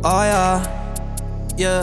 Oh yeah, yeah.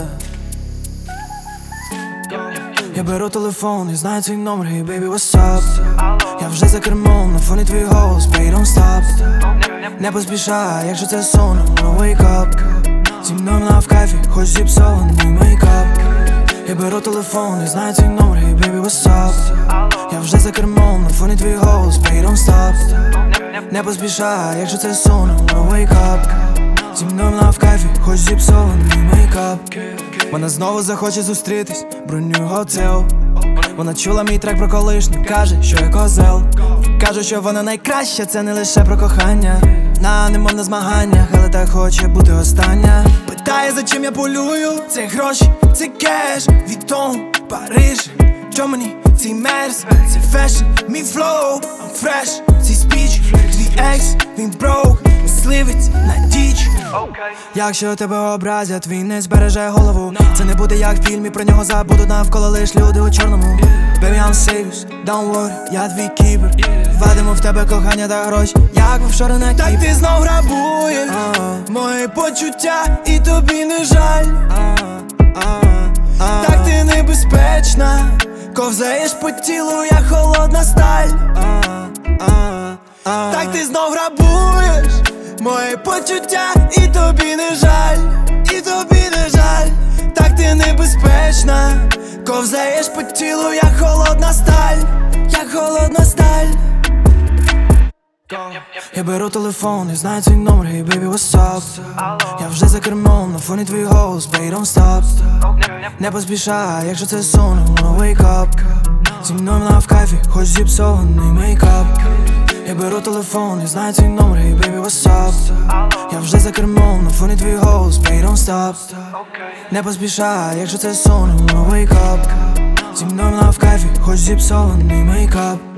Я беру телефон і знаю твій номер, hey baby, what's up? Я вже за кермом, на фоні твій голос, baby, don't stop. Не поспішай, якщо це сон, no wake up. Зі мною на в кайфі, хоч зіпсований мейкап. Я беру телефон і знаю твій номер, hey baby, what's up? Я вже за кермом, на фоні твій голос, baby, don't stop. Не поспішай, якщо це сон, no wake up. Зі мною на в кайфі, хоч зіпсований мейкап. Вона знову захоче зустрітись, бронюю готел. Вона чула мій трек про колишню, каже, що я козел. Кажу, що вона найкраща, це не лише про кохання. Немов на змаганнях, але так хоче бути остання. Питає, за чим я полюю, це гроші, це кеш. Вітон, Париж, чо мені цей мерс, це фешн, мій флоу, I'm fresh, цей спіч, твій екс, він broke, мисливець на діч. Якщо тебе образять, твій не збереже голову. Це не буде як в фільмі, про нього забудуть, навколо лиш люди у чорному. Baby, I'm serious, don't worry, я твій кібер. Вадимо в тебе кохання та гроші, як в офшори на Кіпр. Так ти знов грабуєш мої почуття, і тобі не жаль. Так ти небезпечна, ковзаєш по тілу, як холодна сталь. Так ти знов грабуєш мої почуття, і тобі не жаль, і тобі не жаль. Так ти небезпечна, ковзаєш по тілу, як холодна сталь, як холодна сталь. Я беру телефон і знаю твій номер, hey baby, what's up? Я вже за кермом, на фоні твій голос, baby, don't stop. Не поспішай, якщо це сон, no wake up. Зі мною на в кайфі, хоч зіпсований мейкап. Я беру телефон і знаю твій номер, hey baby, what's up? Я вже за кермом, на фоні твій голос, baby, don't stop. Не поспішай, якщо це сон, no wake up. Зі мною на в кайфі, хоч зіпсований мейкап.